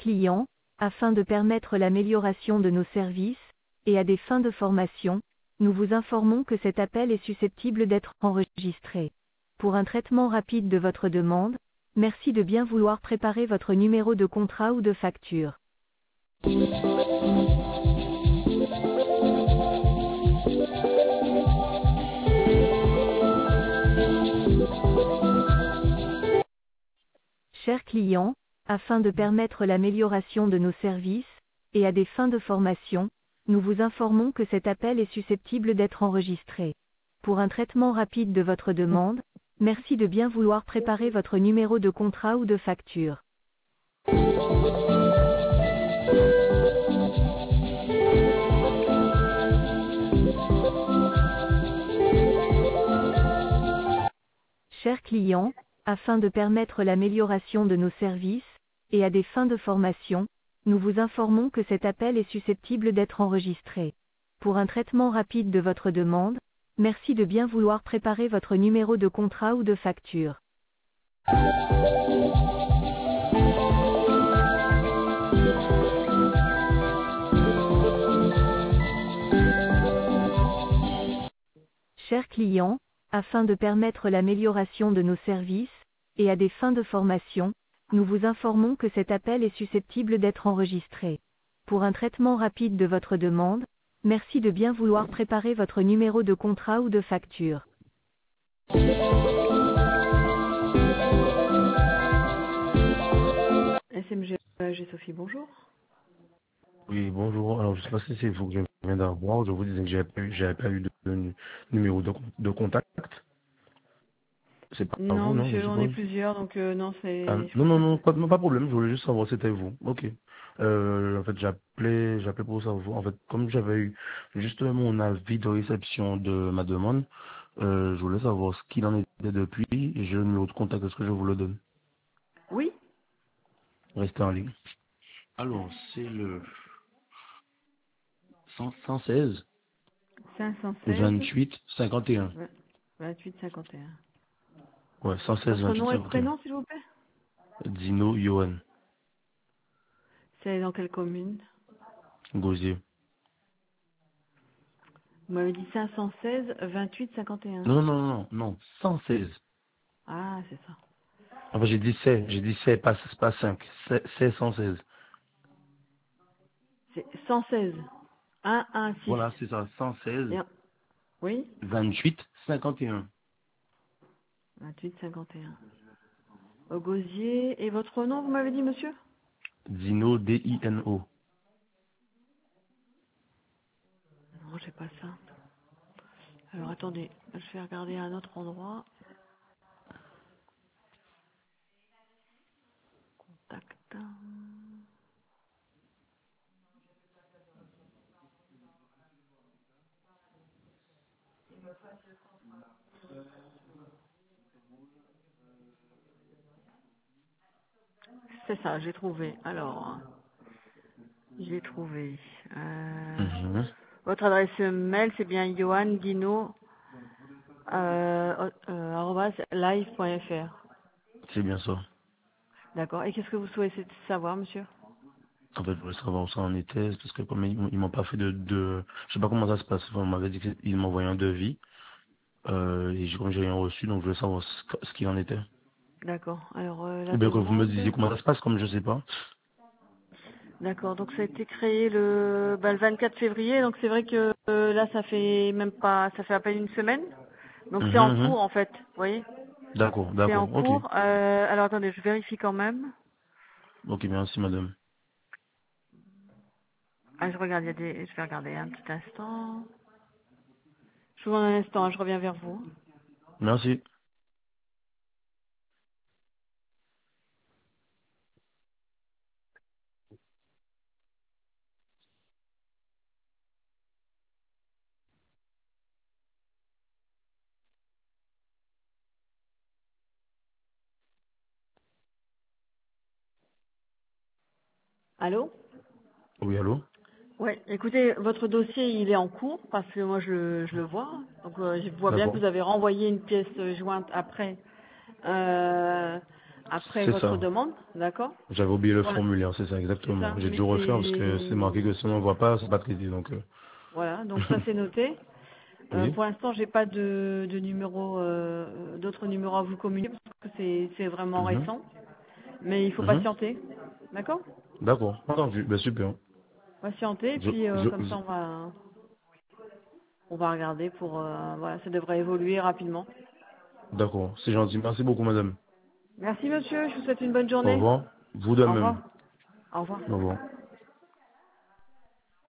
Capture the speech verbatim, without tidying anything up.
client, afin de permettre l'amélioration de nos services, et à des fins de formation, nous vous informons que cet appel est susceptible d'être enregistré. Pour un traitement rapide de votre demande, merci de bien vouloir préparer votre numéro de contrat ou de facture. Chers clients, afin de permettre l'amélioration de nos services, et à des fins de formation, nous vous informons que cet appel est susceptible d'être enregistré. Pour un traitement rapide de votre demande, merci de bien vouloir préparer votre numéro de contrat ou de facture. Chers clients, afin de permettre l'amélioration de nos services, et à des fins de formation, nous vous informons que cet appel est susceptible d'être enregistré. Pour un traitement rapide de votre demande, merci de bien vouloir préparer votre numéro de contrat ou de facture. Chers clients, afin de permettre l'amélioration de nos services, et à des fins de formation, nous vous informons que cet appel est susceptible d'être enregistré. Pour un traitement rapide de votre demande, merci de bien vouloir préparer votre numéro de contrat ou de facture. S M G, euh, j'ai Sophie, bonjour. Oui, bonjour. Alors, je sais pas si c'est vous que je viens d'avoir. Je vous disais que j'avais pas eu, j'avais pas eu de, de numéro de, de contact. C'est pas Non, vous, non, je monsieur, on est suppose. plusieurs, donc euh, non, Ah, c'est. Je non, pense non, que non, c'est. pas, non, pas de problème. Je voulais juste savoir si c'était vous. Ok. Euh, en fait, j'appelais, j'appelais pour savoir. En fait, comme j'avais eu juste mon avis de réception de ma demande, euh, je voulais savoir ce qu'il en était depuis. Et j'ai le numéro de contact. Est-ce que je vous le donne? Oui, Restez en ligne. Alors, c'est le cent, cent seize, cinq cent seize, vingt-huit, cinquante et un. vingt-huit cinquante et un. Ouais, cent seize, Votre vingt-huit, nom et cinquante et un. prénom, s'il vous plaît? Dino Johan, C'est dans quelle commune? Gosier. Vous m'avez dit cinq cent seize, vingt-huit cinquante et un. Non, non, non, non, non, cent seize. Ah, c'est ça. Enfin, j'ai dit c'est, j'ai dit c'est, pas, pas cinq, c'est, c'est cent seize. C'est cent seize, un un six. Voilà, c'est ça, cent seize, Et un- Oui, vingt-huit, cinquante et un. vingt-huit cinquante et un. Au Gosier. Et votre nom, vous m'avez dit, monsieur? Dino, D I N O. Non, j'ai pas ça. Alors attendez, je vais regarder à un autre endroit. Contact. C'est ça, j'ai trouvé. Alors, j'ai trouvé. Euh, Mhm. votre adresse mail, c'est bien johan guino euh, euh, arobase live point fr. C'est bien ça. D'accord. Et qu'est-ce que vous souhaitez savoir, monsieur? En fait, je voulais savoir où ça en était, parce que comme ils, ils m'ont pas fait de, de, je sais pas comment ça se passe. Enfin, on m'avait dit qu'ils m'envoyaient un devis, euh, et j'ai- comme j'ai rien reçu, donc je voulais savoir ce, que- ce qu'il en était. D'accord. Alors, euh, la Ou bien que vous me demande. disiez comment ça se passe, comme je sais pas. D'accord. Donc, ça a été créé le, bah, le vingt-quatre février. Donc, c'est vrai que euh, là, ça fait même pas, ça fait à peine une semaine. Donc, c'est en Mhm, mhm. cours, en fait. Vous voyez? D'accord, C'est en d'accord, ok. cours. Euh, alors, attendez, je vérifie quand même. Ok, merci madame. Ah, je regarde, il y a des, je vais regarder un petit instant. Je vous demande un instant, je reviens vers vous. Merci. Allô? Oui, allô? Ouais, écoutez, votre dossier, il est en cours, parce que moi, je, le- je le vois. Donc, euh, je vois bien que D'accord. vous avez renvoyé une pièce euh, jointe après, euh, après C'est votre ça. demande, d'accord? J'avais oublié le Voilà, formulaire, c'est ça, c'est exactement. ça. J'ai Mais dû refaire parce que c'est marqué que c'est si on ne voit pas, c'est pas traité, donc... euh, voilà, donc ça c'est noté. Euh, Oui. pour l'instant, j'ai pas de, de numéro, euh, d'autres numéros à vous communiquer parce que c'est c'est vraiment Mhm. récent. Mais il faut Mhm. patienter, d'accord? D'accord, entendu. Ben, super. Patienter, et Je, puis euh, je, comme ça on va on va regarder pour euh, voilà, ça devrait évoluer rapidement. d'accord, c'est gentil. Merci beaucoup, madame. Merci monsieur, je vous souhaite une bonne Au journée. revoir. Vous de Au même. revoir. Au revoir. Au revoir.